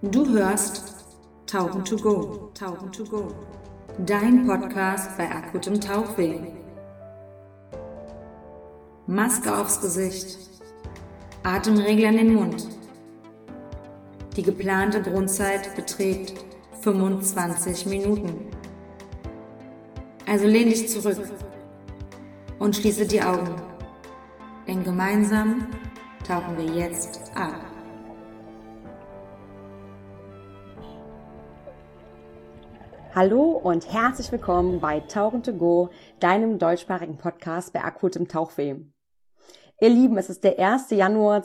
Du hörst Tauchen to go, Tauchen to go, dein Podcast bei akutem Tauchweh. Maske aufs Gesicht, Atemregler in den Mund. Die geplante Grundzeit beträgt 25 Minuten. Also lehn dich zurück und schließe die Augen, denn gemeinsam tauchen wir jetzt ab. Hallo und herzlich willkommen bei Tauchen to go, deinem deutschsprachigen Podcast bei akutem Tauchweh. Ihr Lieben, es ist der 1. Januar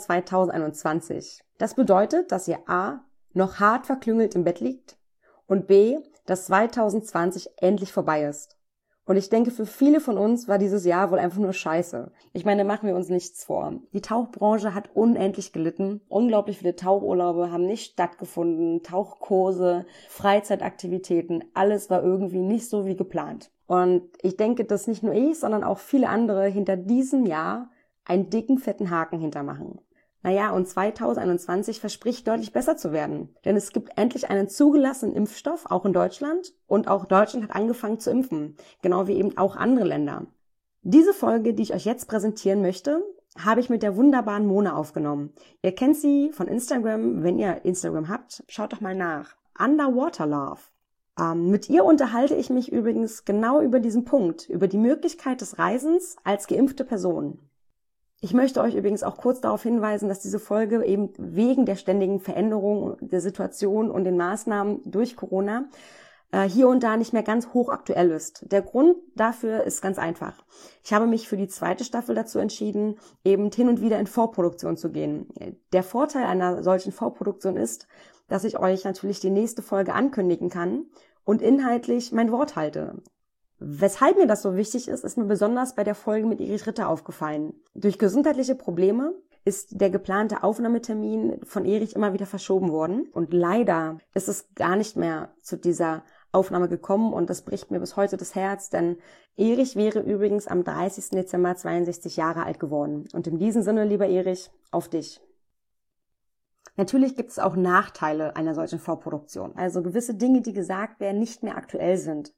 2021. Das bedeutet, dass ihr A. noch hart verklüngelt im Bett liegt und B. dass 2020 endlich vorbei ist. Und ich denke, für viele von uns war dieses Jahr wohl einfach nur scheiße. Ich meine, machen wir uns nichts vor. Die Tauchbranche hat unendlich gelitten. Unglaublich viele Tauchurlaube haben nicht stattgefunden. Tauchkurse, Freizeitaktivitäten, alles war irgendwie nicht so wie geplant. Und ich denke, dass nicht nur ich, sondern auch viele andere hinter diesem Jahr einen dicken, fetten Haken hintermachen. Naja, und 2021 verspricht deutlich besser zu werden. Denn es gibt endlich einen zugelassenen Impfstoff, auch in Deutschland. Und auch Deutschland hat angefangen zu impfen. Genau wie eben auch andere Länder. Diese Folge, die ich euch jetzt präsentieren möchte, habe ich mit der wunderbaren Mona aufgenommen. Ihr kennt sie von Instagram. Wenn ihr Instagram habt, schaut doch mal nach. Underwater Love. Mit ihr unterhalte ich mich übrigens genau über diesen Punkt, über die Möglichkeit des Reisens als geimpfte Person. Ich möchte euch übrigens auch kurz darauf hinweisen, dass diese Folge eben wegen der ständigen Veränderung der Situation und den Maßnahmen durch Corona hier und da nicht mehr ganz hochaktuell ist. Der Grund dafür ist ganz einfach. Ich habe mich für die zweite Staffel dazu entschieden, eben hin und wieder in Vorproduktion zu gehen. Der Vorteil einer solchen Vorproduktion ist, dass ich euch natürlich die nächste Folge ankündigen kann und inhaltlich mein Wort halte. Weshalb mir das so wichtig ist, ist mir besonders bei der Folge mit Erich Ritter aufgefallen. Durch gesundheitliche Probleme ist der geplante Aufnahmetermin von Erich immer wieder verschoben worden. Und leider ist es gar nicht mehr zu dieser Aufnahme gekommen und das bricht mir bis heute das Herz, denn Erich wäre übrigens am 30. Dezember 62 Jahre alt geworden. Und in diesem Sinne, lieber Erich, auf dich. Natürlich gibt es auch Nachteile einer solchen Vorproduktion, also gewisse Dinge, die gesagt werden, nicht mehr aktuell sind.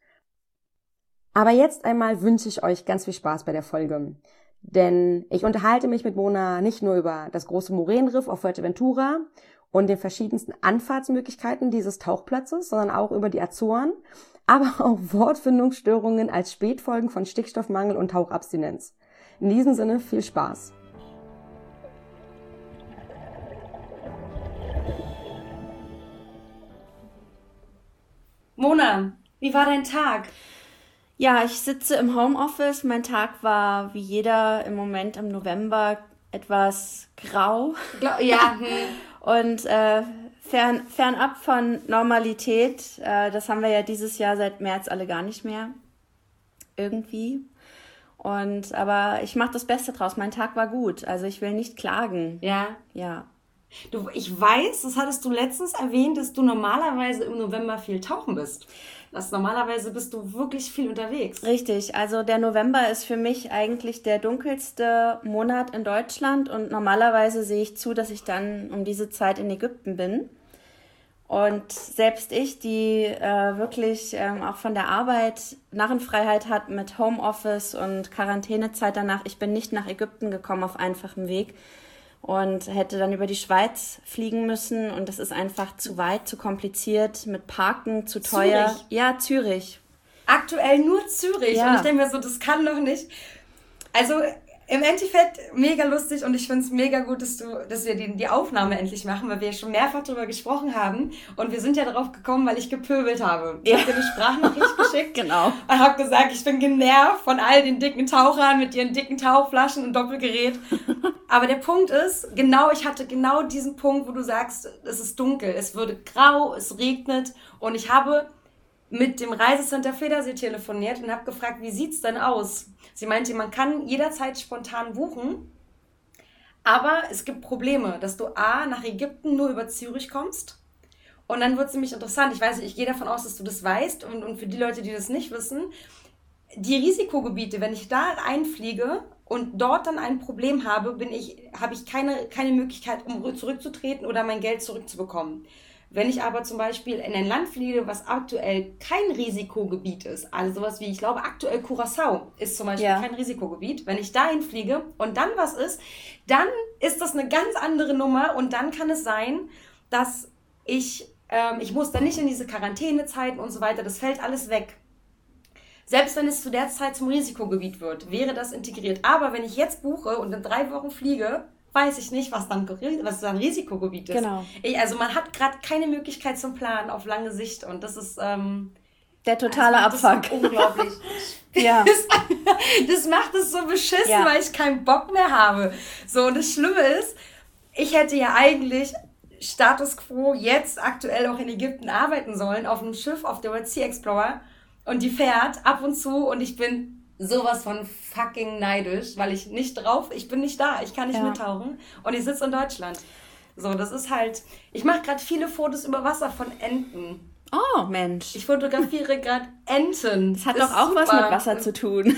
Aber jetzt einmal wünsche ich euch ganz viel Spaß bei der Folge. Denn ich unterhalte mich mit Mona nicht nur über das große Moränenriff auf Fuerteventura und den verschiedensten Anfahrtsmöglichkeiten dieses Tauchplatzes, sondern auch über die Azoren, aber auch Wortfindungsstörungen als Spätfolgen von Stickstoffmangel und Tauchabstinenz. In diesem Sinne viel Spaß. Mona, wie war dein Tag? Ja, ich sitze im Homeoffice. Mein Tag war wie jeder im Moment im November etwas grau. Ja. Und fernab von Normalität. Das haben wir ja dieses Jahr seit März alle gar nicht mehr. Irgendwie. Aber ich mache das Beste draus. Mein Tag war gut. Also ich will nicht klagen. Ja. Ja. Ich weiß, das hattest du letztens erwähnt, dass du normalerweise im November viel tauchen bist. Normalerweise bist du wirklich viel unterwegs. Richtig, also der November ist für mich eigentlich der dunkelste Monat in Deutschland und normalerweise sehe ich zu, dass ich dann um diese Zeit in Ägypten bin. Und selbst ich, die wirklich auch von der Arbeit Narrenfreiheit hat mit Homeoffice und Quarantänezeit danach, ich bin nicht nach Ägypten gekommen auf einfachem Weg und hätte dann über die Schweiz fliegen müssen und das ist einfach zu weit, zu kompliziert, mit Parken zu teuer. Zürich? Ja, Zürich. Aktuell nur Zürich. Ja. Und ich denke mir so, das kann doch nicht. Also im Endeffekt mega lustig und ich finde es mega gut, dass wir die Aufnahme endlich machen, weil wir schon mehrfach darüber gesprochen haben und wir sind ja darauf gekommen, weil ich gepöbelt habe. Ich habe dir eine Sprachnachricht geschickt Genau. und habe gesagt, ich bin genervt von all den dicken Tauchern mit ihren dicken Tauchflaschen und Doppelgerät. Aber der Punkt ist, ich hatte genau diesen Punkt, wo du sagst, es ist dunkel, es würde grau, es regnet und ich habe mit dem Reisecenter Federsee telefoniert und habe gefragt, wie sieht's denn aus? Sie meinte, man kann jederzeit spontan buchen, aber es gibt Probleme, dass du nach Ägypten nur über Zürich kommst und dann wird es nämlich interessant. Ich weiß nicht, ich gehe davon aus, dass du das weißt und für die Leute, die das nicht wissen, die Risikogebiete, wenn ich da einfliege und dort dann ein Problem habe, habe ich keine Möglichkeit, um zurückzutreten oder mein Geld zurückzubekommen. Wenn ich aber zum Beispiel in ein Land fliege, was aktuell kein Risikogebiet ist, also sowas wie, ich glaube aktuell Curaçao ist zum Beispiel kein Risikogebiet, wenn ich dahin fliege und dann was ist, dann ist das eine ganz andere Nummer und dann kann es sein, dass ich muss dann nicht in diese Quarantänezeiten und so weiter, das fällt alles weg. Selbst wenn es zu der Zeit zum Risikogebiet wird, wäre das integriert. Aber wenn ich jetzt buche und in 3 Wochen fliege, weiß ich nicht, was dann Risikogebiet ist. Genau. Also man hat gerade keine Möglichkeit zum Planen auf lange Sicht und das ist der totale Abfuck. Unglaublich. Ja. Das macht es so beschissen, weil ich keinen Bock mehr habe. So, und das Schlimme ist, ich hätte ja eigentlich Status Quo jetzt aktuell auch in Ägypten arbeiten sollen, auf einem Schiff, auf der Red Sea Explorer. Und die fährt ab und zu und ich bin sowas von fucking neidisch, weil ich bin nicht da, ich kann nicht mittauchen und ich sitze in Deutschland. So, das ist halt, ich mache gerade viele Fotos über Wasser von Enten. Oh, Mensch. Ich fotografiere gerade Enten. Das hat doch auch super was mit Wasser zu tun.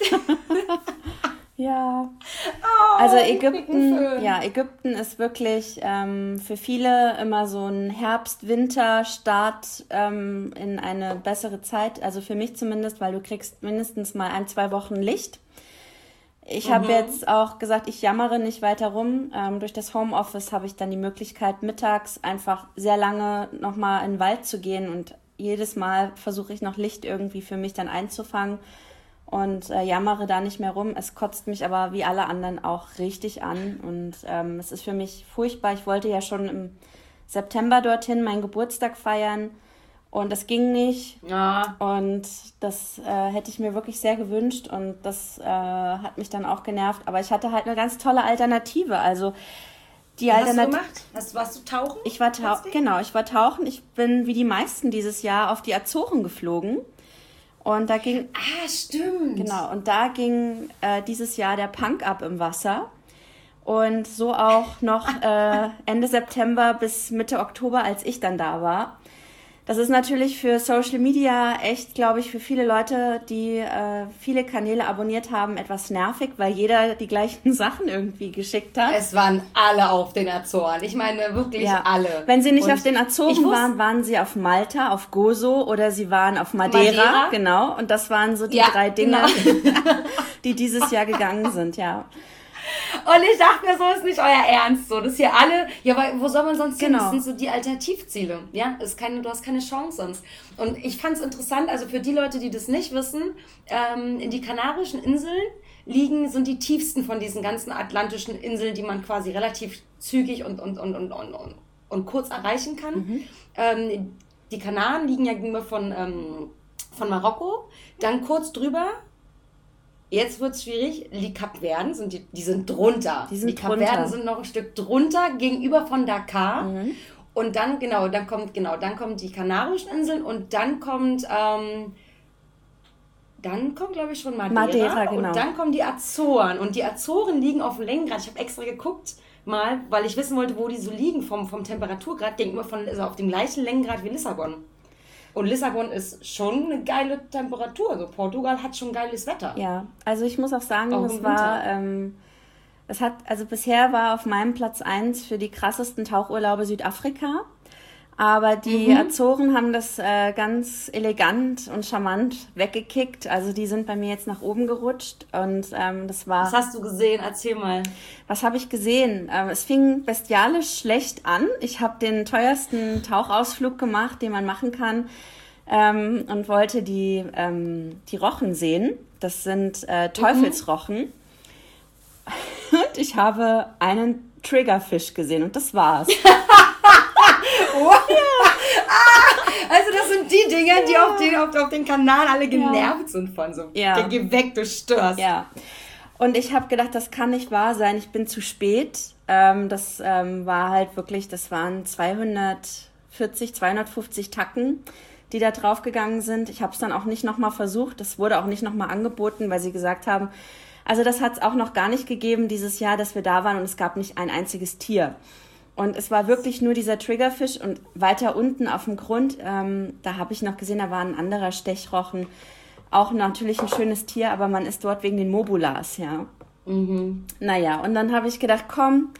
Ja. Also Ägypten ist wirklich für viele immer so ein Herbst-Winter-Start in eine bessere Zeit. Also für mich zumindest, weil du kriegst mindestens mal 1-2 Wochen Licht. Ich habe jetzt auch gesagt, ich jammere nicht weiter rum. Durch das Homeoffice habe ich dann die Möglichkeit, mittags einfach sehr lange nochmal in den Wald zu gehen und jedes Mal versuche ich noch Licht irgendwie für mich dann einzufangen. Und jammere da nicht mehr rum. Es kotzt mich aber wie alle anderen auch richtig an. Und es ist für mich furchtbar. Ich wollte ja schon im September dorthin meinen Geburtstag feiern. Und das ging nicht. Ja. Und das hätte ich mir wirklich sehr gewünscht. Und das hat mich dann auch genervt. Aber ich hatte halt eine ganz tolle Alternative. Also die Alternative. Was du gemacht? Warst du tauchen? Ich war tauchen. Ich bin wie die meisten dieses Jahr auf die Azoren geflogen. Und da ging... stimmt. Genau, und da ging dieses Jahr der Punk ab im Wasser. Und so auch noch Ende September bis Mitte Oktober, als ich dann da war. Das ist natürlich für Social Media echt, glaube ich, für viele Leute, die viele Kanäle abonniert haben, etwas nervig, weil jeder die gleichen Sachen irgendwie geschickt hat. Es waren alle auf den Azoren. Ich meine wirklich alle. Wenn sie nicht auf den Azoren waren, waren sie auf Malta, auf Gozo oder sie waren auf Madeira. Genau, und das waren so die 3 Dinge, die dieses Jahr gegangen sind, ja. Und ich dachte mir, so ist nicht euer Ernst, so, dass hier alle, weil wo soll man sonst hin? Das sind so die Alternativziele, ja, du hast keine Chance sonst. Und ich fand es interessant, also für die Leute, die das nicht wissen, in die Kanarischen Inseln sind die tiefsten von diesen ganzen atlantischen Inseln, die man quasi relativ zügig und kurz erreichen kann. Die Kanaren liegen ja gegenüber von Marokko, dann kurz drüber. Jetzt wird's schwierig. Die Kapverden die sind drunter. Die Kapverden sind noch ein Stück drunter gegenüber von Dakar. Und dann kommt die Kanarischen Inseln und dann kommt glaube ich schon Madeira genau. Und dann kommen die Azoren. Und die Azoren liegen auf dem Längengrad. Ich habe extra geguckt mal, weil ich wissen wollte, wo die so liegen vom Temperaturgrad gegenüber also auf dem gleichen Längengrad wie Lissabon. Und Lissabon ist schon eine geile Temperatur. Also Portugal hat schon geiles Wetter. Ja, also ich muss auch sagen, bisher war auf meinem Platz 1 für die krassesten Tauchurlaube Südafrika. Aber die Azoren haben das ganz elegant und charmant weggekickt. Also die sind bei mir jetzt nach oben gerutscht. Und das war... Was hast du gesehen? Erzähl mal. Was habe ich gesehen? Es fing bestialisch schlecht an. Ich habe den teuersten Tauchausflug gemacht, den man machen kann. Und wollte die Rochen sehen. Das sind Teufelsrochen. Und ich habe einen Triggerfisch gesehen. Und das war's. Also das sind die Dinger, die auf den Kanal alle genervt sind von so. Ja. Geh weg, du störst. Ja. Und ich habe gedacht, das kann nicht wahr sein. Ich bin zu spät. Das war halt wirklich, das waren 250 Tacken, die da draufgegangen sind. Ich habe es dann auch nicht nochmal versucht. Das wurde auch nicht nochmal angeboten, weil sie gesagt haben, also das hat es auch noch gar nicht gegeben dieses Jahr, dass wir da waren und es gab nicht ein einziges Tier. Und es war wirklich nur dieser Triggerfisch und weiter unten auf dem Grund, da habe ich noch gesehen, da war ein anderer Stechrochen. Auch natürlich ein schönes Tier, aber man ist dort wegen den Mobulas, ja. Naja, und dann habe ich gedacht, komm,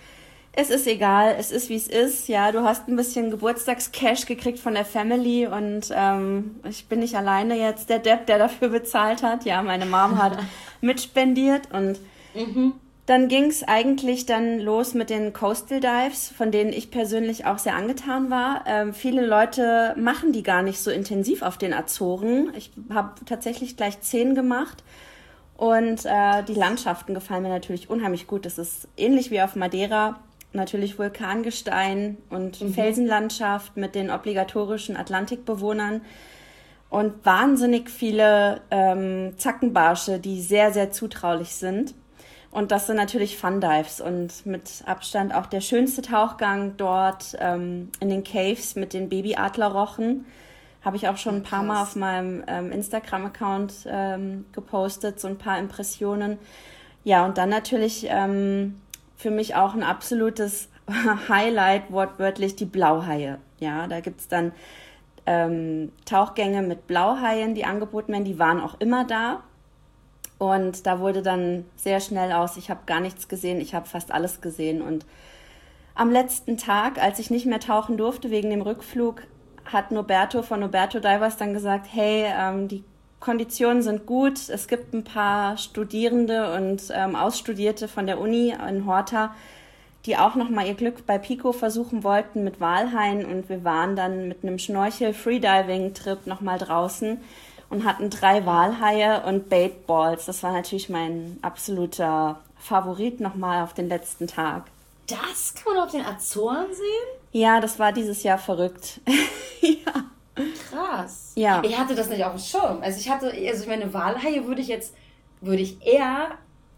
Es ist egal, es ist wie es ist. Ja, du hast ein bisschen Geburtstagscash gekriegt von der Family und ich bin nicht alleine jetzt der Depp, der dafür bezahlt hat. Ja, meine Mom hat mitspendiert und dann ging es eigentlich dann los mit den Coastal Dives, von denen ich persönlich auch sehr angetan war. Viele Leute machen die gar nicht so intensiv auf den Azoren. Ich habe tatsächlich gleich 10 gemacht. Und die Landschaften gefallen mir natürlich unheimlich gut. Das ist ähnlich wie auf Madeira, natürlich Vulkangestein und Felsenlandschaft mit den obligatorischen Atlantikbewohnern und wahnsinnig viele Zackenbarsche, die sehr, sehr zutraulich sind. Und das sind natürlich Fun Dives und mit Abstand auch der schönste Tauchgang dort in den Caves mit den Babyadlerrochen. Habe ich auch schon ein paar Mal auf meinem Instagram-Account gepostet, so ein paar Impressionen. Ja, und dann natürlich für mich auch ein absolutes Highlight, wortwörtlich, die Blauhaie. Ja, da gibt's dann Tauchgänge mit Blauhaien, die angeboten werden, die waren auch immer da. Und da wurde dann sehr schnell aus, ich habe gar nichts gesehen, ich habe fast alles gesehen. Und am letzten Tag, als ich nicht mehr tauchen durfte wegen dem Rückflug, hat Noberto von Noberto Divers dann gesagt, hey, die Konditionen sind gut, es gibt ein paar Studierende und Ausstudierte von der Uni in Horta, die auch nochmal ihr Glück bei Pico versuchen wollten mit Walhaien und wir waren dann mit einem Schnorchel-Freediving-Trip nochmal draußen und hatten 3 Walhaie und Baitballs. Das war natürlich mein absoluter Favorit nochmal auf den letzten Tag. Das kann man auf den Azoren sehen? Ja, das war dieses Jahr verrückt. Ja. Krass. Ja. Ich hatte das nicht auf dem Schirm. Also ich meine, Walhaie würde ich eher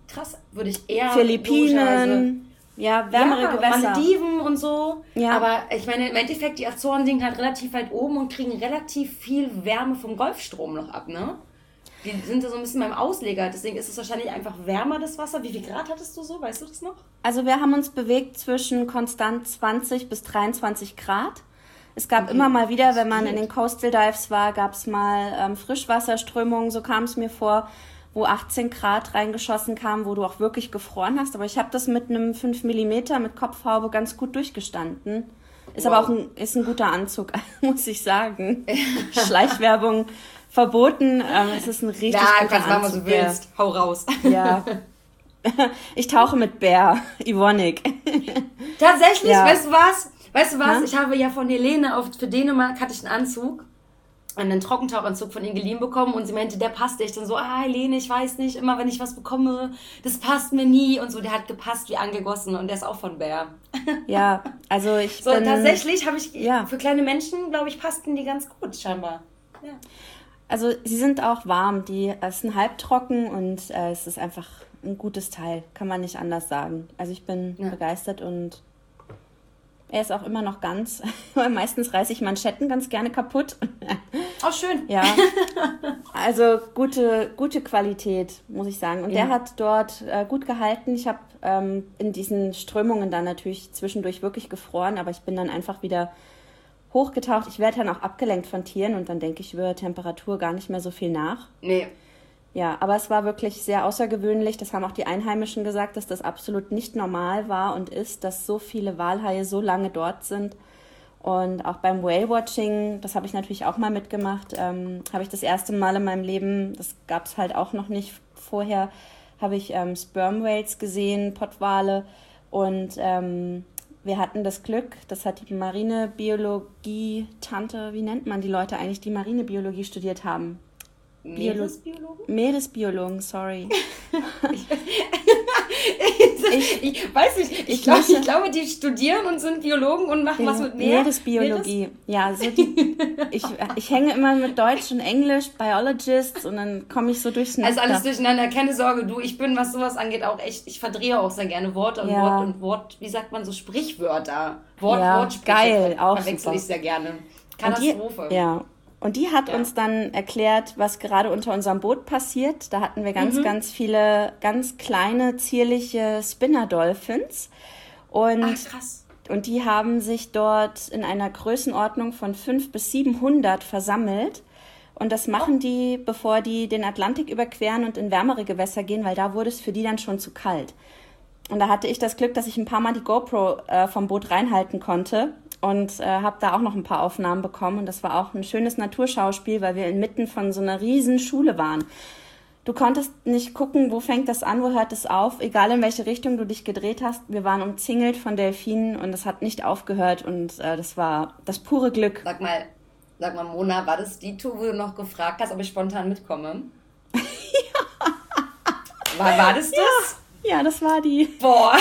Philippinen, ja, wärmere Gewässer. Malediven und so. Ja. Aber ich meine, im Endeffekt, die Azoren liegen halt relativ weit oben und kriegen relativ viel Wärme vom Golfstrom noch ab, ne? Die sind da so ein bisschen beim Ausleger, deswegen ist es wahrscheinlich einfach wärmer, das Wasser. Wie viel Grad hattest du so? Weißt du das noch? Also wir haben uns bewegt zwischen konstant 20 bis 23 Grad. Es gab immer mal wieder, wenn man in den Coastal Dives war, gab es mal Frischwasserströmungen, so kam es mir vor, wo 18 Grad reingeschossen kamen, wo du auch wirklich gefroren hast. Aber ich habe das mit einem 5 mm mit Kopfhaube ganz gut durchgestanden. Ist aber auch ein guter Anzug, muss ich sagen. Schleichwerbung verboten. Es ist ein richtig guter Anzug. Ja, was du willst. Hau raus. Ja. Ich tauche mit Bär, Ivonik. Tatsächlich? Ja. Weißt du was? Ja? Ich habe ja von Helene für Dänemark hatte ich einen Anzug, einen Trockentauchanzug von ihr geliehen bekommen und sie meinte, der passt echt. Dann so, Helene, ich weiß nicht, immer wenn ich was bekomme, das passt mir nie und so. Der hat gepasst wie angegossen und der ist auch von Bär. Ja, also tatsächlich habe ich, für kleine Menschen, glaube ich, passten die ganz gut scheinbar. Ja. Also sie sind auch warm, es sind halbtrocken und es ist einfach ein gutes Teil, kann man nicht anders sagen. Also ich bin begeistert und er ist auch immer noch ganz, weil meistens reiße ich Manschetten ganz gerne kaputt. Oh, schön. Ja, also gute Qualität, muss ich sagen. Und der hat dort gut gehalten. Ich habe in diesen Strömungen dann natürlich zwischendurch wirklich gefroren, aber ich bin dann einfach wieder hochgetaucht. Ich werde dann auch abgelenkt von Tieren und dann denke ich über Temperatur gar nicht mehr so viel nach. Nee. Ja, aber es war wirklich sehr außergewöhnlich. Das haben auch die Einheimischen gesagt, dass das absolut nicht normal war und ist, dass so viele Walhaie so lange dort sind. Und auch beim Whale-Watching, das habe ich natürlich auch mal mitgemacht, habe ich das erste Mal in meinem Leben, das gab es halt auch noch nicht vorher, habe ich Sperm Whales gesehen, Pottwale. Und wir hatten das Glück, das hat die Marinebiologie-Tante, wie nennt man die Leute eigentlich, die Marinebiologie studiert haben? Meeresbiologen, sorry. Ich weiß nicht, ich glaube, die studieren und sind Biologen und machen was mit Meeresbiologie. Ja, so ich hänge immer mit Deutsch und Englisch, Biologists und dann komme ich so durcheinander. Also alles durcheinander, keine Sorge, ich bin, was sowas angeht, auch echt, ich verdrehe auch sehr gerne Worte und Wort, wie sagt man so, Sprichwörter. Wortsprüche. Geil, auch verwechsel ich sehr gerne. Katastrophe. Und die hat uns dann erklärt, was gerade unter unserem Boot passiert. Da hatten wir ganz viele, ganz kleine, zierliche Spinner-Dolphins. Ach, krass. Und die haben sich dort in einer Größenordnung von 500 bis 700 versammelt. Und das machen die, bevor die den Atlantik überqueren und in wärmere Gewässer gehen, weil da wurde es für die dann schon zu kalt. Und da hatte ich das Glück, dass ich ein paar Mal die GoPro vom Boot reinhalten konnte und habe da auch noch ein paar Aufnahmen bekommen. Und das war auch ein schönes Naturschauspiel, weil wir inmitten von so einer riesen Schule waren. Du konntest nicht gucken, wo fängt das an, wo hört es auf, egal in welche Richtung du dich gedreht hast. Wir waren umzingelt von Delfinen und es hat nicht aufgehört und das war das pure Glück. Sag mal, Mona, war das die Tour, wo du noch gefragt hast, ob ich spontan mitkomme? Ja. War das das? Ja, das war die. Boah.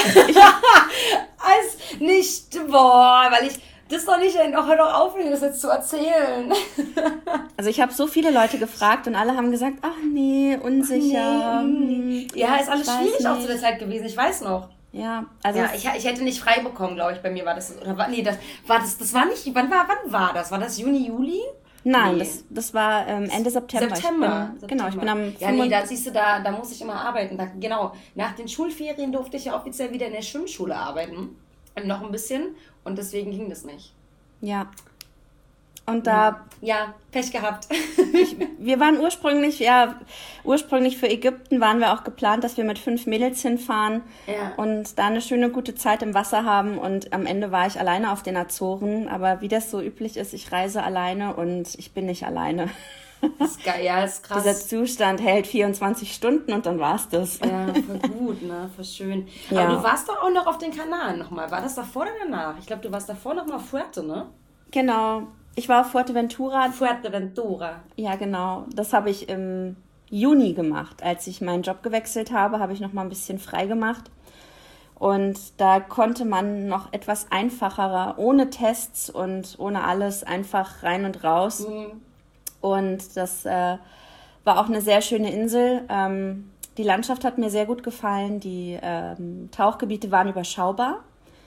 Weil ich das doch nicht, hör doch auf, mir das jetzt zu erzählen. Also ich habe so viele Leute gefragt und alle haben gesagt, ach nee, unsicher. Nee. Ja, ist alles schwierig auch zu der Zeit gewesen, ich weiß noch. Ja, also. Ja, ich hätte nicht frei bekommen, glaube ich, bei mir war das, oder war, nee, das war nicht, wann war das? War das Juni, Juli? Nein, nee. das war Ende September. September. Genau, ich bin am... Ja, nee, da siehst du, da muss ich immer arbeiten. Genau, nach den Schulferien durfte ich ja offiziell wieder in der Schwimmschule arbeiten. Noch ein bisschen. Und deswegen ging das nicht. Ja. Und da... Ja, Pech gehabt. Wir waren ursprünglich für Ägypten waren wir auch geplant, dass wir mit 5 Mädels hinfahren und da eine schöne, gute Zeit im Wasser haben. Und am Ende war ich alleine auf den Azoren. Aber wie das so üblich ist, ich reise alleine und ich bin nicht alleine. Das ist geil, ja, das ist krass. Dieser Zustand hält 24 Stunden und dann war's das. Ja, voll gut, ne, voll schön. Ja. Aber du warst doch auch noch auf den Kanaren nochmal. War das davor oder danach? Ich glaube, du warst davor noch mal auf Fuerte, ne? Genau. Ich war auf Fuerteventura. Ja, genau. Das habe ich im Juni gemacht. Als ich meinen Job gewechselt habe, habe ich noch mal ein bisschen frei gemacht. Und da konnte man noch etwas einfacher, ohne Tests und ohne alles, einfach rein und raus. Mhm. Und das war auch eine sehr schöne Insel. Die Landschaft hat mir sehr gut gefallen. Die Tauchgebiete waren überschaubar.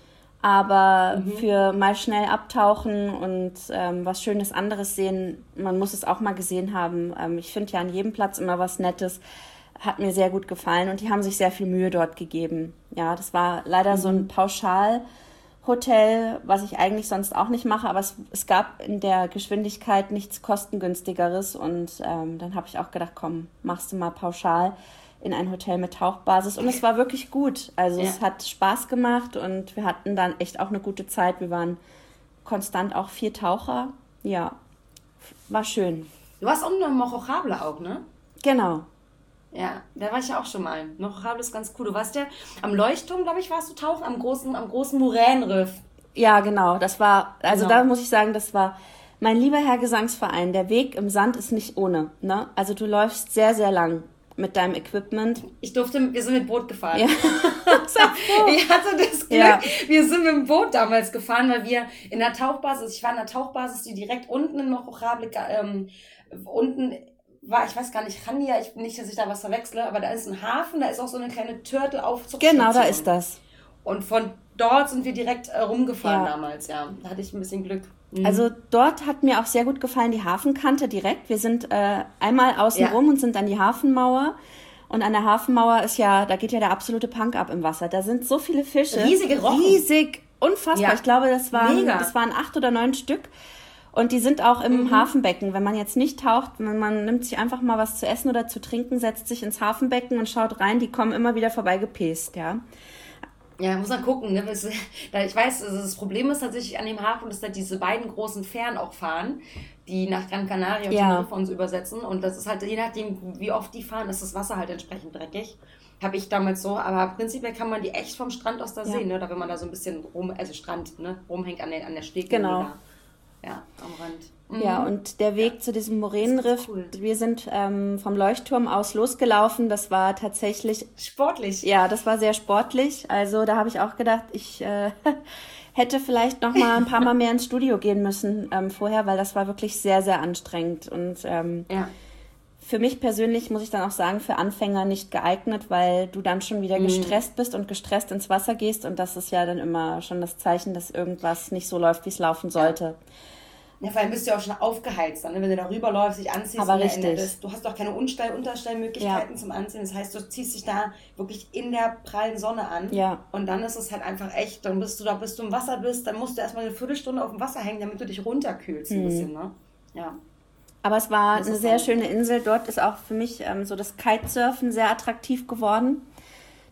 Aber für mal schnell abtauchen und was Schönes anderes sehen, man muss es auch mal gesehen haben. Ich finde ja an jedem Platz immer was Nettes. Hat mir sehr gut gefallen und die haben sich sehr viel Mühe dort gegeben. Ja, das war leider so ein Pauschalhotel, was ich eigentlich sonst auch nicht mache, aber es gab in der Geschwindigkeit nichts kostengünstigeres und dann habe ich auch gedacht, komm, machst du mal pauschal in ein Hotel mit Tauchbasis und es war wirklich gut. Also es hat Spaß gemacht und wir hatten dann echt auch eine gute Zeit. Wir waren konstant auch 4 Taucher. Ja, war schön. Du warst auch noch in Mojochable auch, ne? Genau. Ja, da war ich ja auch schon mal. Mojochable ist ganz cool. Du warst ja am Leuchtturm, glaube ich, warst du tauchen, am großen Moränenriff. Ja, genau. Das war, also da muss ich sagen, das war mein lieber Herr Gesangsverein. Der Weg im Sand ist nicht ohne, ne? Also du läufst sehr, sehr lang mit deinem Equipment. Wir sind mit Boot gefahren. Ja. Ich hatte das Glück, wir sind mit dem Boot damals gefahren, weil wir in der Tauchbasis, ich war in der Tauchbasis, die direkt unten in Mojochable, unten war, ich weiß gar nicht, Chania, nicht, dass ich da was verwechsle, aber da ist ein Hafen, da ist auch so eine kleine Turtle-Aufzugstation. Genau, da ist das. Und von dort sind wir direkt rumgefahren damals, ja. Da hatte ich ein bisschen Glück. Also dort hat mir auch sehr gut gefallen die Hafenkante direkt. Wir sind einmal außen rum und sind an die Hafenmauer. Und an der Hafenmauer da geht ja der absolute Punk ab im Wasser. Da sind so viele Fische. Riesige Rochen. Riesig, unfassbar. Ja. Ich glaube, das waren 8 oder 9 Stück. Und die sind auch im Hafenbecken. Wenn man jetzt nicht taucht, man nimmt sich einfach mal was zu essen oder zu trinken, setzt sich ins Hafenbecken und schaut rein, die kommen immer wieder vorbeigepäst, ja. Ja, muss man gucken, ne? Ich weiß, das Problem ist tatsächlich an dem Hafen, dass da diese beiden großen Fähren auch fahren, die nach Gran Canaria und Teneriffa uns übersetzen. Und das ist halt, je nachdem, wie oft die fahren, ist das Wasser halt entsprechend dreckig. Habe ich damals so, aber prinzipiell kann man die echt vom Strand aus da sehen, ne? Da wenn man da so ein bisschen Strand, ne? Rumhängt an der Steg. Genau. Ja, am Rand. Ja, und der Weg zu diesem Moränenriff, wir sind vom Leuchtturm aus losgelaufen, das war tatsächlich... Sportlich. Ja, das war sehr sportlich, also da habe ich auch gedacht, ich hätte vielleicht noch mal ein paar Mal mehr ins Studio gehen müssen vorher, weil das war wirklich sehr, sehr anstrengend und für mich persönlich, muss ich dann auch sagen, für Anfänger nicht geeignet, weil du dann schon wieder gestresst bist und gestresst ins Wasser gehst und das ist ja dann immer schon das Zeichen, dass irgendwas nicht so läuft, wie es laufen sollte. Ja, vor allem bist du ja auch schon aufgeheizt, ne? Wenn du da rüberläufst, dich anziehst. Aber richtig. Du hast doch keine Unterstellmöglichkeiten zum Anziehen. Das heißt, du ziehst dich da wirklich in der prallen Sonne an. Ja. Und dann ist es halt einfach echt, dann bis du im Wasser bist, dann musst du erstmal eine Viertelstunde auf dem Wasser hängen, damit du dich runterkühlst ein bisschen, ne? Ja. Aber es war eine sehr schöne Insel. Dort ist auch für mich so das Kitesurfen sehr attraktiv geworden.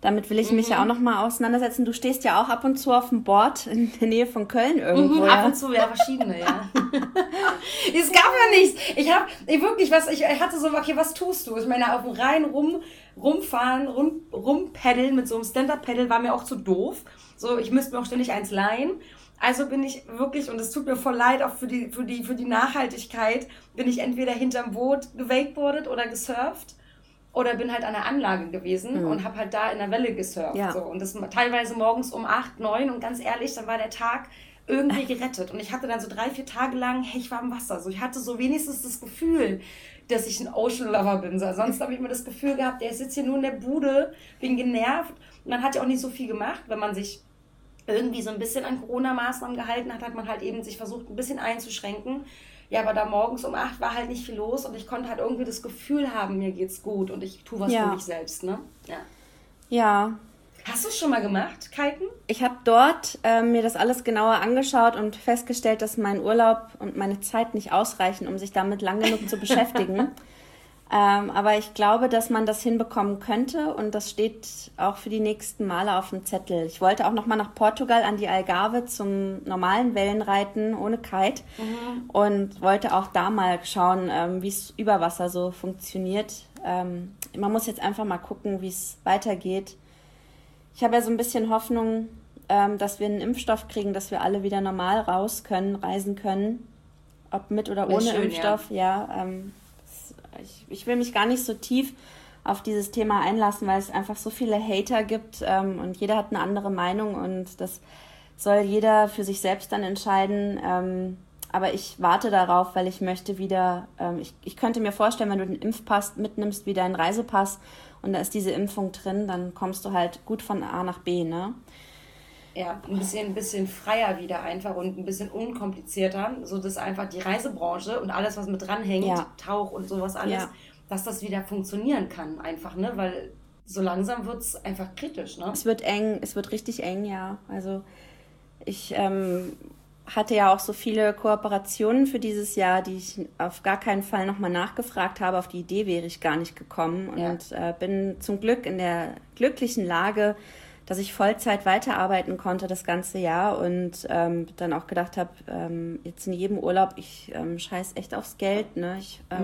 Damit will ich mich ja auch nochmal auseinandersetzen. Du stehst ja auch ab und zu auf dem Board in der Nähe von Köln irgendwo. Ab und zu, ja, verschiedene, ja. Es gab ja nichts. Ich hatte so, okay, was tust du? Ich meine, auf dem Rhein rumfahren, rumpaddeln mit so einem Stand-Up-Paddle war mir auch zu doof. So, ich müsste mir auch ständig eins leihen. Also bin ich wirklich, und es tut mir voll leid, auch für die Nachhaltigkeit, bin ich entweder hinterm Boot gewakeboardet oder gesurft. Oder bin halt an der Anlage gewesen und habe halt da in der Welle gesurft. Ja. So. Und das teilweise morgens um 8, 9 und ganz ehrlich, dann war der Tag irgendwie gerettet. Und ich hatte dann so 3-4 Tage lang, hey, ich war im Wasser. So, ich hatte so wenigstens das Gefühl, dass ich ein Ocean Lover bin. So, sonst habe ich immer das Gefühl gehabt, der sitzt hier nur in der Bude, bin genervt. Und man hat ja auch nicht so viel gemacht, wenn man sich irgendwie so ein bisschen an Corona-Maßnahmen gehalten hat, hat man halt eben sich versucht, ein bisschen einzuschränken. Ja, aber da morgens um 8 war halt nicht viel los und ich konnte halt irgendwie das Gefühl haben, mir geht's gut und ich tue was für mich selbst, ne? Ja. Hast du es schon mal gemacht, Kiten? Ich habe dort mir das alles genauer angeschaut und festgestellt, dass mein Urlaub und meine Zeit nicht ausreichen, um sich damit lang genug zu beschäftigen. Aber ich glaube, dass man das hinbekommen könnte und das steht auch für die nächsten Male auf dem Zettel. Ich wollte auch nochmal nach Portugal an die Algarve zum normalen Wellenreiten ohne Kite und wollte auch da mal schauen, wie es über Wasser so funktioniert. Man muss jetzt einfach mal gucken, wie es weitergeht. Ich habe ja so ein bisschen Hoffnung, dass wir einen Impfstoff kriegen, dass wir alle wieder normal raus können, reisen können, ob mit oder ohne Impfstoff. Ja, ich will mich gar nicht so tief auf dieses Thema einlassen, weil es einfach so viele Hater gibt und jeder hat eine andere Meinung und das soll jeder für sich selbst dann entscheiden. Aber ich warte darauf, weil ich möchte wieder, ich könnte mir vorstellen, wenn du den Impfpass mitnimmst wie deinen Reisepass und da ist diese Impfung drin, dann kommst du halt gut von A nach B, ne? Ja, ein bisschen freier wieder einfach und ein bisschen unkomplizierter, so dass einfach die Reisebranche und alles, was mit dranhängt, Tauch und sowas alles, dass das wieder funktionieren kann einfach, ne, weil so langsam wird es einfach kritisch, ne. Es wird eng, es wird richtig eng, ja, also ich hatte ja auch so viele Kooperationen für dieses Jahr, die ich auf gar keinen Fall nochmal nachgefragt habe, auf die Idee wäre ich gar nicht gekommen und bin zum Glück in der glücklichen Lage, dass ich Vollzeit weiterarbeiten konnte das ganze Jahr und dann auch gedacht habe, jetzt in jedem Urlaub, ich scheiß echt aufs Geld, ne?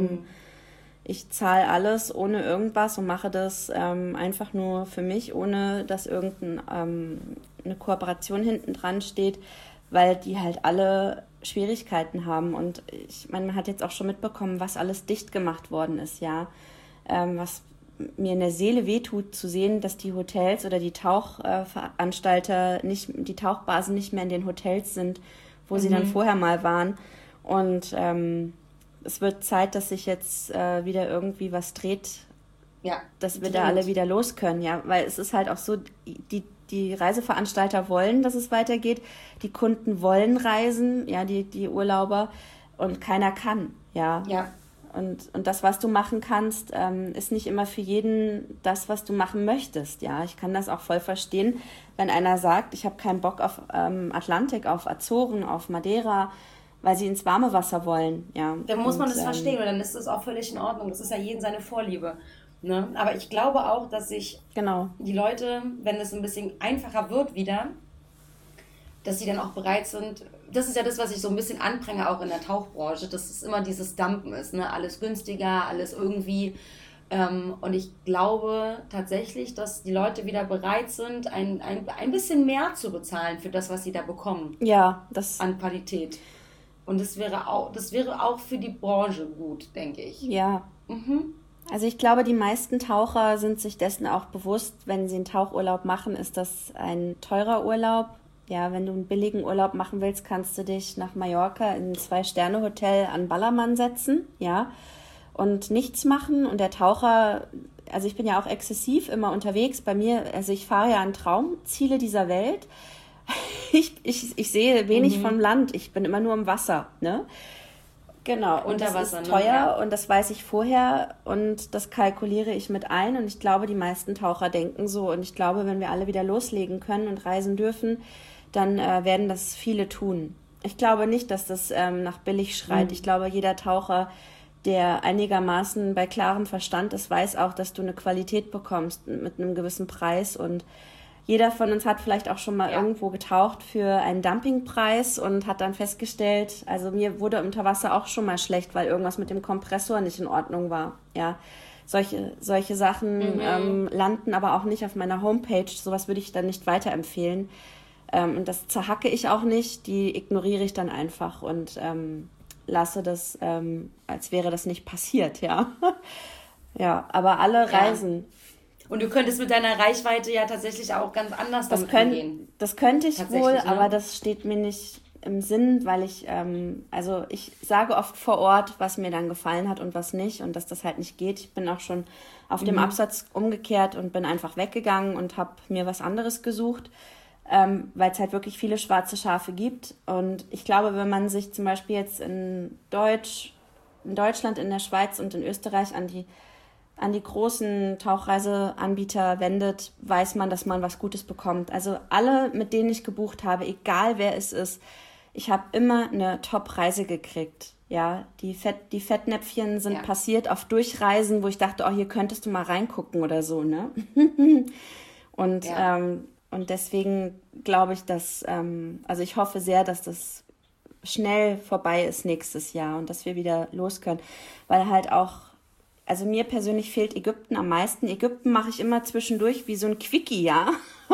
Ich zahle alles ohne irgendwas und mache das einfach nur für mich, ohne dass irgendeine Kooperation hinten dran steht, weil die halt alle Schwierigkeiten haben und ich meine, man hat jetzt auch schon mitbekommen, was alles dicht gemacht worden ist, ja, was mir in der Seele wehtut, zu sehen, dass die Hotels oder die Tauchveranstalter die Tauchbasen nicht mehr in den Hotels sind, wo sie dann vorher mal waren. Und es wird Zeit, dass sich jetzt wieder irgendwie was dreht, dass wir da alle wieder los können, ja, weil es ist halt auch so, die Reiseveranstalter wollen, dass es weitergeht, die Kunden wollen reisen, ja, die Urlauber und keiner kann, ja. Und das, was du machen kannst, ist nicht immer für jeden das, was du machen möchtest. Ja, ich kann das auch voll verstehen, wenn einer sagt, ich habe keinen Bock auf Atlantik, auf Azoren, auf Madeira, weil sie ins warme Wasser wollen. Ja. Dann muss man das verstehen und dann ist das auch völlig in Ordnung. Das ist ja jedem seine Vorliebe. Ne? Aber ich glaube auch, dass sich die Leute, wenn es ein bisschen einfacher wird wieder, dass sie dann auch bereit sind. Das ist ja das, was ich so ein bisschen anpränge auch in der Tauchbranche, dass es immer dieses Dumpen ist, ne? Alles günstiger, alles irgendwie. Und ich glaube tatsächlich, dass die Leute wieder bereit sind, ein bisschen mehr zu bezahlen für das, was sie da bekommen. Ja, an Qualität. Und das wäre auch für die Branche gut, denke ich. Ja. Also ich glaube, die meisten Taucher sind sich dessen auch bewusst, wenn sie einen Tauchurlaub machen, ist das ein teurer Urlaub. Ja, wenn du einen billigen Urlaub machen willst, kannst du dich nach Mallorca in ein 2-Sterne-Hotel an Ballermann setzen, ja, und nichts machen. Und der Taucher, also ich bin ja auch exzessiv immer unterwegs bei mir, also ich fahre ja an Traumziele dieser Welt. Ich sehe wenig vom Land, ich bin immer nur im Wasser, ne? Genau, und das ist teuer und das weiß ich vorher und das kalkuliere ich mit ein und ich glaube, die meisten Taucher denken so und ich glaube, wenn wir alle wieder loslegen können und reisen dürfen, dann werden das viele tun. Ich glaube nicht, dass das nach billig schreit. Ich glaube, jeder Taucher, der einigermaßen bei klarem Verstand ist, weiß auch, dass du eine Qualität bekommst mit einem gewissen Preis. Und jeder von uns hat vielleicht auch schon mal irgendwo getaucht für einen Dumpingpreis und hat dann festgestellt, also mir wurde unter Wasser auch schon mal schlecht, weil irgendwas mit dem Kompressor nicht in Ordnung war. Ja, solche Sachen landen aber auch nicht auf meiner Homepage. Sowas würde ich dann nicht weiterempfehlen. Und das zerhacke ich auch nicht, die ignoriere ich dann einfach und lasse das, als wäre das nicht passiert, ja. Ja, aber alle Reisen. Und du könntest mit deiner Reichweite ja tatsächlich auch ganz anders damit umgehen. Das könnte ich wohl, aber das steht mir nicht im Sinn, weil ich sage oft vor Ort, was mir dann gefallen hat und was nicht und dass das halt nicht geht. Ich bin auch schon auf dem Absatz umgekehrt und bin einfach weggegangen und habe mir was anderes gesucht, weil es halt wirklich viele schwarze Schafe gibt. Und ich glaube, wenn man sich zum Beispiel jetzt in Deutschland, in der Schweiz und in Österreich an die großen Tauchreiseanbieter wendet, weiß man, dass man was Gutes bekommt. Also alle, mit denen ich gebucht habe, egal wer es ist, ich habe immer eine Top-Reise gekriegt. Ja, die Fettnäpfchen sind passiert auf Durchreisen, wo ich dachte, oh, hier könntest du mal reingucken oder so, ne? Und deswegen glaube ich, dass, also ich hoffe sehr, dass das schnell vorbei ist nächstes Jahr und dass wir wieder los können, weil halt auch, also mir persönlich fehlt Ägypten am meisten. Ägypten mache ich immer zwischendurch wie so ein Quickie, ja.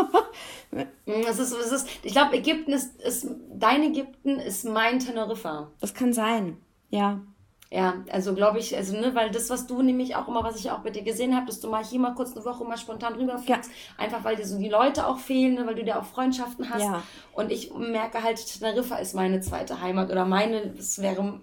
Ich glaube, dein Ägypten ist mein Teneriffa. Das kann sein, ja. Ja, also glaube ich, weil das, was du nämlich auch immer, was ich auch bei dir gesehen habe, dass du mal hier mal kurz eine Woche mal spontan rüberfliegst, einfach weil dir so die Leute auch fehlen, ne, weil du da auch Freundschaften hast. Ja. Und ich merke halt, Teneriffa ist meine zweite Heimat oder es wäre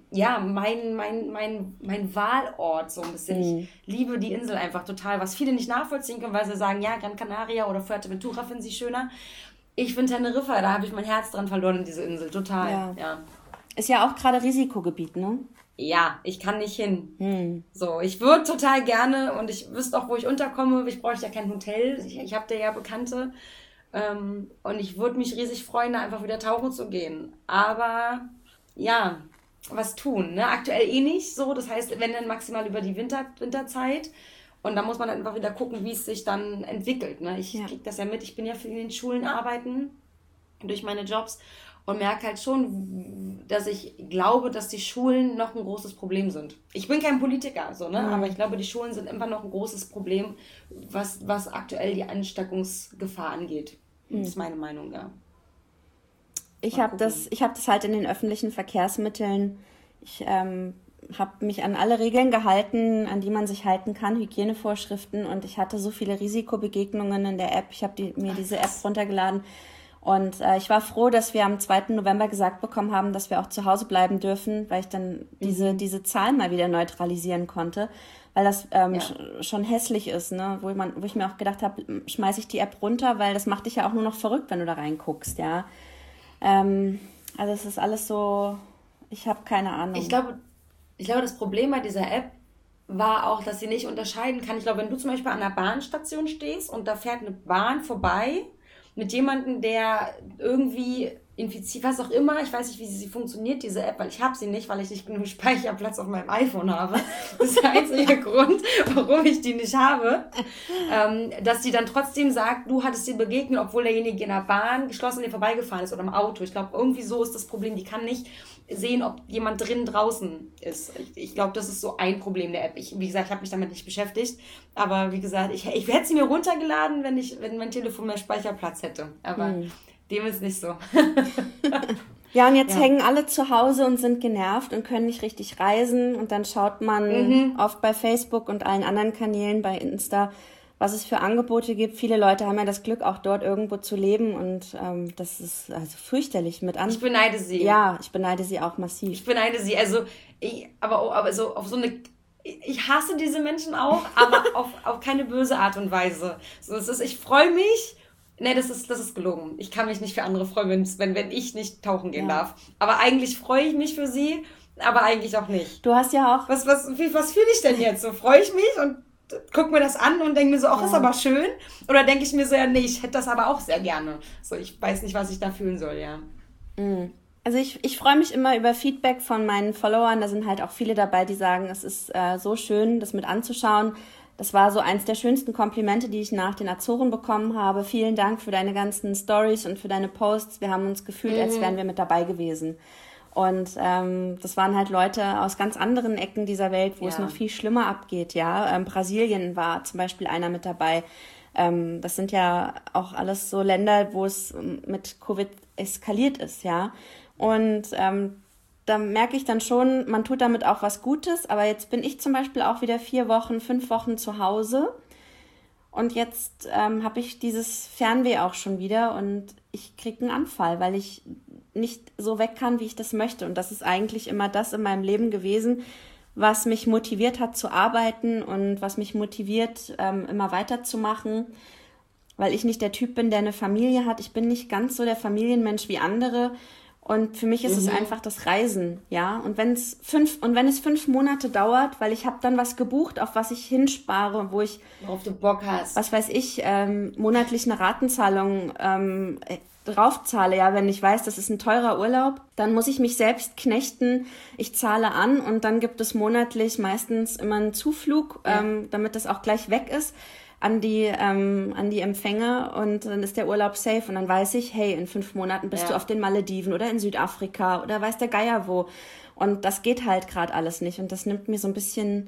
mein Wahlort so ein bisschen. Ich liebe die Insel einfach total, was viele nicht nachvollziehen können, weil sie sagen, ja, Gran Canaria oder Fuerteventura finden sie schöner. Ich finde Teneriffa, da habe ich mein Herz dran verloren in diese Insel, total. Ja. Ist ja auch gerade Risikogebiet, ne? Ja, ich kann nicht hin. So, ich würde total gerne und ich wüsste auch, wo ich unterkomme. Ich bräuchte ja kein Hotel. Ich habe da ja Bekannte. Und ich würde mich riesig freuen, da einfach wieder tauchen zu gehen. Aber ja, was tun, ne? Aktuell nicht so. Das heißt, wenn dann maximal über die Winterzeit. Und da muss man dann einfach wieder gucken, wie es sich dann entwickelt. Ne? Ich kriege das ja mit. Ich bin ja in den Schulen arbeiten durch meine Jobs. Und merke halt schon, dass ich glaube, dass die Schulen noch ein großes Problem sind. Ich bin kein Politiker, aber ich glaube, die Schulen sind immer noch ein großes Problem, was aktuell die Ansteckungsgefahr angeht. Das ist meine Meinung, ja. Ich habe das halt in den öffentlichen Verkehrsmitteln. Ich habe mich an alle Regeln gehalten, an die man sich halten kann, Hygienevorschriften. Und ich hatte so viele Risikobegegnungen in der App. Ich habe mir diese App runtergeladen. Und ich war froh, dass wir am 2. November gesagt bekommen haben, dass wir auch zu Hause bleiben dürfen, weil ich dann diese Zahl mal wieder neutralisieren konnte, weil das schon hässlich ist, ne? Wo ich mir auch gedacht habe, schmeiße ich die App runter, weil das macht dich ja auch nur noch verrückt, wenn du da reinguckst, ja. Also es ist alles so, ich habe keine Ahnung. Ich glaube, das Problem bei dieser App war auch, dass sie nicht unterscheiden kann. Ich glaube, wenn du zum Beispiel an einer Bahnstation stehst und da fährt eine Bahn vorbei, mit jemandem, der irgendwie infiziert, was auch immer, ich weiß nicht, wie sie funktioniert, diese App, weil ich habe sie nicht, weil ich nicht genug Speicherplatz auf meinem iPhone habe. Das ist der einzige Grund, warum ich die nicht habe. Dass sie dann trotzdem sagt, du hattest sie begegnet, obwohl derjenige in der Bahn geschlossen an dir vorbeigefahren ist oder im Auto. Ich glaube, irgendwie so ist das Problem. Die kann nicht sehen, ob jemand draußen ist. Ich glaube, das ist so ein Problem der App. Wie gesagt, ich habe mich damit nicht beschäftigt. Aber wie gesagt, ich hätte sie mir runtergeladen, wenn mein Telefon mehr Speicherplatz hätte. Aber dem ist nicht so. Ja, und jetzt hängen alle zu Hause und sind genervt und können nicht richtig reisen. Und dann schaut man oft bei Facebook und allen anderen Kanälen, bei Insta, was es für Angebote gibt. Viele Leute haben ja das Glück, auch dort irgendwo zu leben. Und das ist also fürchterlich mit an. Ich beneide sie. Ja, ich beneide sie auch massiv. Ich beneide sie. Also, aber so auf so eine... Ich hasse diese Menschen auch, aber auf keine böse Art und Weise. So, ich freue mich... Nee, das ist gelogen. Ich kann mich nicht für andere freuen, wenn ich nicht tauchen gehen darf. Aber eigentlich freue ich mich für sie, aber eigentlich auch nicht. Du hast ja auch... Was fühle ich denn jetzt? So freue ich mich und guck mir das an und denke mir so, ach, ist aber schön. Oder denke ich mir so, ja, nee, ich hätte das aber auch sehr gerne. So, ich weiß nicht, was ich da fühlen soll, ja. Also ich freue mich immer über Feedback von meinen Followern. Da sind halt auch viele dabei, die sagen, es ist so schön, das mit anzuschauen. Das war so eins der schönsten Komplimente, die ich nach den Azoren bekommen habe. Vielen Dank für deine ganzen Stories und für deine Posts. Wir haben uns gefühlt, als wären wir mit dabei gewesen. Und das waren halt Leute aus ganz anderen Ecken dieser Welt, wo es noch viel schlimmer abgeht. Ja, Brasilien war zum Beispiel einer mit dabei. Das sind ja auch alles so Länder, wo es mit Covid eskaliert ist, ja. Und da merke ich dann schon, man tut damit auch was Gutes. Aber jetzt bin ich zum Beispiel auch wieder 4 Wochen, 5 Wochen zu Hause. Und jetzt habe ich dieses Fernweh auch schon wieder und ich kriege einen Anfall, weil ich nicht so weg kann, wie ich das möchte. Und das ist eigentlich immer das in meinem Leben gewesen, was mich motiviert hat zu arbeiten und was mich motiviert, immer weiterzumachen, weil ich nicht der Typ bin, der eine Familie hat. Ich bin nicht ganz so der Familienmensch wie andere. Und für mich ist es einfach das Reisen, ja. Und wenn es 5 Monate dauert, weil ich habe dann was gebucht, auf was ich hinspare, wo ich, worauf du Bock hast, was weiß ich, monatlich eine Ratenzahlung draufzahle, ja, wenn ich weiß, das ist ein teurer Urlaub, dann muss ich mich selbst knechten. Ich zahle an und dann gibt es monatlich meistens immer einen Zuflug, damit das auch gleich weg ist, an die Empfänger und dann ist der Urlaub safe und dann weiß ich, hey, in 5 Monaten bist du auf den Malediven oder in Südafrika oder weiß der Geier wo. Und das geht halt gerade alles nicht und das nimmt mir so ein bisschen,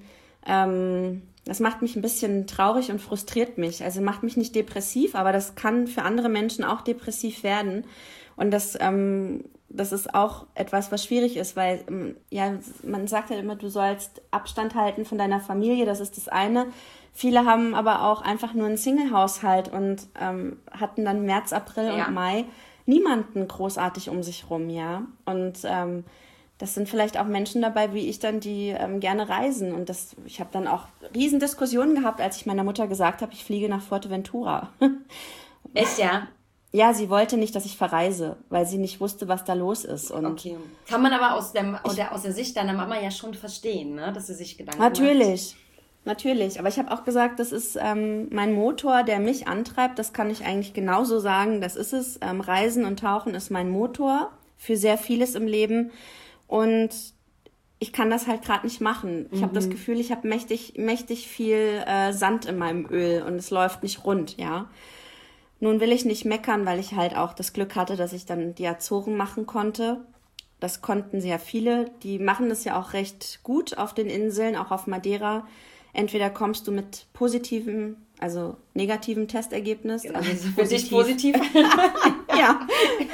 das macht mich ein bisschen traurig und frustriert mich. Also macht mich nicht depressiv, aber das kann für andere Menschen auch depressiv werden. Und das ist auch etwas, was schwierig ist, weil ja, man sagt ja immer, du sollst Abstand halten von deiner Familie, das ist das eine. Viele haben aber auch einfach nur einen Single-Haushalt und hatten dann März, April und Mai niemanden großartig um sich rum, ja. Und das sind vielleicht auch Menschen dabei, wie ich dann, die gerne reisen. Und ich habe dann auch riesen Diskussionen gehabt, als ich meiner Mutter gesagt habe, ich fliege nach Fuerteventura. Echt, ja? Ja, sie wollte nicht, dass ich verreise, weil sie nicht wusste, was da los ist. Und okay. Kann man aber aus der Sicht deiner Mama ja schon verstehen, ne? Dass sie sich Gedanken macht. Natürlich. Aber ich habe auch gesagt, das ist mein Motor, der mich antreibt. Das kann ich eigentlich genauso sagen. Das ist es. Reisen und Tauchen ist mein Motor für sehr vieles im Leben. Und ich kann das halt gerade nicht machen. Ich habe das Gefühl, ich habe mächtig viel Sand in meinem Öl und es läuft nicht rund, ja. Nun will ich nicht meckern, weil ich halt auch das Glück hatte, dass ich dann die Azoren machen konnte. Das konnten sehr viele. Die machen das ja auch recht gut auf den Inseln, auch auf Madeira. Entweder kommst du mit positivem, also negativem Testergebnis. Genau, also für dich positiv. Ja.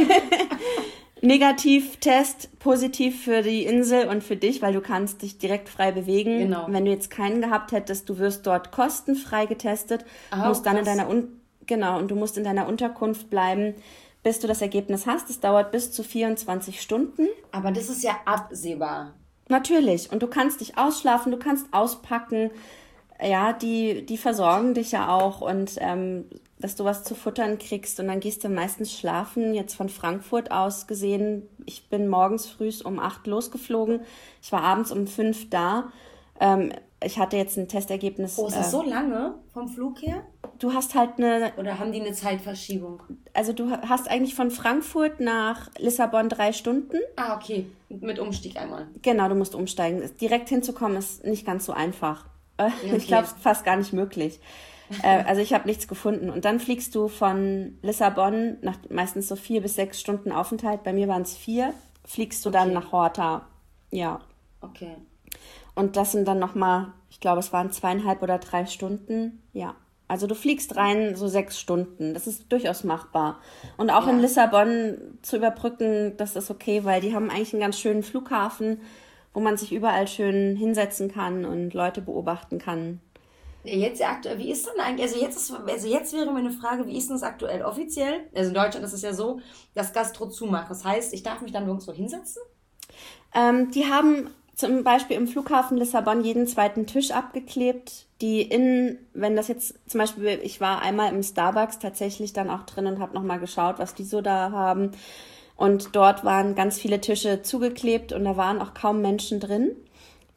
Negativ-Test, positiv für die Insel und für dich, weil du kannst dich direkt frei bewegen. Genau. Wenn du jetzt keinen gehabt hättest, du wirst dort kostenfrei getestet, musst dann und du musst in deiner Unterkunft bleiben, bis du das Ergebnis hast. Es dauert bis zu 24 Stunden. Aber das ist ja absehbar. Natürlich. Und du kannst dich ausschlafen, du kannst auspacken. Ja, die versorgen dich ja auch und dass du was zu futtern kriegst und dann gehst du meistens schlafen. Jetzt von Frankfurt aus gesehen, ich bin morgens früh um 8 losgeflogen. Ich war abends um 5 da. Ich hatte jetzt ein Testergebnis. Oh, ist das so lange vom Flug her? Du hast halt Oder haben die eine Zeitverschiebung? Also du hast eigentlich von Frankfurt nach Lissabon 3 Stunden. Ah, okay. Mit Umstieg einmal. Genau, du musst umsteigen. Direkt hinzukommen ist nicht ganz so einfach. Okay. Ich glaube, es ist fast gar nicht möglich. Also ich habe nichts gefunden. Und dann fliegst du von Lissabon nach meistens so 4 bis 6 Stunden Aufenthalt. Bei mir waren es 4. Fliegst du dann nach Horta. Ja. Okay. Und das sind dann nochmal, ich glaube, es waren 2,5 oder 3 Stunden. Ja. Also du fliegst rein so 6 Stunden. Das ist durchaus machbar. Und auch in Lissabon zu überbrücken, das ist okay, weil die haben eigentlich einen ganz schönen Flughafen, wo man sich überall schön hinsetzen kann und Leute beobachten kann. Jetzt aktuell, wie ist denn eigentlich, jetzt wäre meine Frage, wie ist denn das aktuell offiziell? Also in Deutschland ist es ja so, dass Gastro zumacht. Das heißt, ich darf mich dann nirgendwo hinsetzen? Die haben zum Beispiel im Flughafen Lissabon jeden zweiten Tisch abgeklebt, wenn das jetzt zum Beispiel, ich war einmal im Starbucks tatsächlich dann auch drin und habe nochmal geschaut, was die so da haben. Und dort waren ganz viele Tische zugeklebt und da waren auch kaum Menschen drin.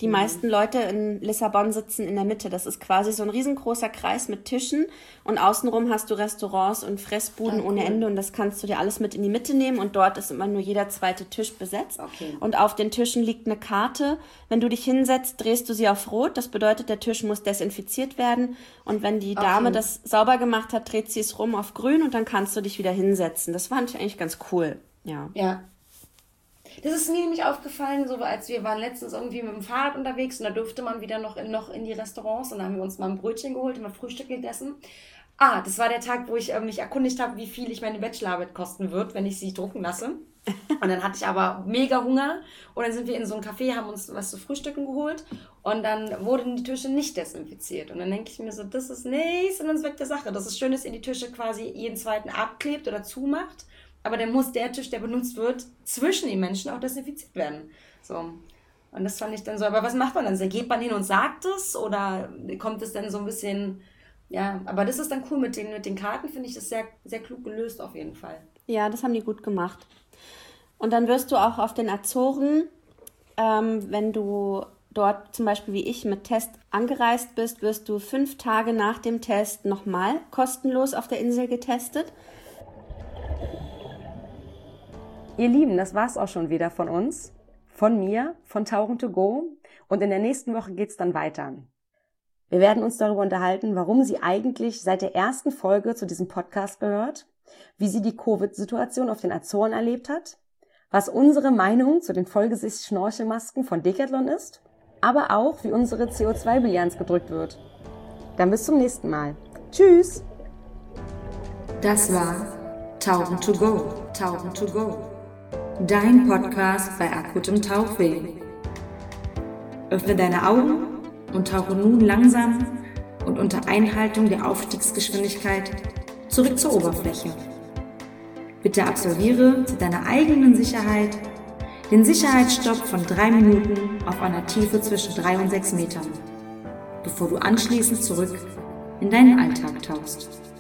Die meisten Leute in Lissabon sitzen in der Mitte. Das ist quasi so ein riesengroßer Kreis mit Tischen und außenrum hast du Restaurants und Fressbuden ohne Ende und das kannst du dir alles mit in die Mitte nehmen und dort ist immer nur jeder zweite Tisch besetzt. Okay. Und auf den Tischen liegt eine Karte. Wenn du dich hinsetzt, drehst du sie auf Rot. Das bedeutet, der Tisch muss desinfiziert werden und wenn die Dame das sauber gemacht hat, dreht sie es rum auf Grün und dann kannst du dich wieder hinsetzen. Das fand ich eigentlich ganz cool. Ja. Das ist mir nämlich aufgefallen, so als wir waren letztens irgendwie mit dem Fahrrad unterwegs und da durfte man wieder noch in die Restaurants und da haben wir uns mal ein Brötchen geholt und mal Frühstück gegessen. Das war der Tag, wo ich mich erkundigt habe, wie viel ich meine Bachelorarbeit kosten wird, wenn ich sie drucken lasse. Und dann hatte ich aber mega Hunger und dann sind wir in so ein Café, haben uns was zu frühstücken geholt und dann wurden die Tische nicht desinfiziert. Und dann denke ich mir so, das ist nichts und dann ist weg der Sache. Das ist schön, dass ihr die Tische quasi jeden zweiten abklebt oder zumacht. Aber dann muss der Tisch, der benutzt wird, zwischen den Menschen auch desinfiziert werden. So. Und das fand ich dann so. Aber was macht man dann? Geht man hin und sagt es? Oder kommt es dann so ein bisschen... Ja, aber das ist dann cool mit den Karten, finde ich das sehr, sehr klug gelöst auf jeden Fall. Ja, das haben die gut gemacht. Und dann wirst du auch auf den Azoren, wenn du dort zum Beispiel wie ich mit Test angereist bist, wirst du 5 Tage nach dem Test nochmal kostenlos auf der Insel getestet. Ihr Lieben, das war's auch schon wieder von uns, von mir, von Tauchen to go. Und in der nächsten Woche geht's dann weiter. Wir werden uns darüber unterhalten, warum sie eigentlich seit der ersten Folge zu diesem Podcast gehört, wie sie die Covid-Situation auf den Azoren erlebt hat, was unsere Meinung zu den Vollgesichts-Schnorchelmasken von Decathlon ist, aber auch, wie unsere CO2-Bilanz gedrückt wird. Dann bis zum nächsten Mal. Tschüss! Das war Tauchen to go, Tauchen to go. Dein Podcast bei akutem Tauchweh. Öffne deine Augen und tauche nun langsam und unter Einhaltung der Aufstiegsgeschwindigkeit zurück zur Oberfläche. Bitte absolviere zu deiner eigenen Sicherheit den Sicherheitsstopp von 3 Minuten auf einer Tiefe zwischen 3 und 6 Metern, bevor du anschließend zurück in deinen Alltag tauchst.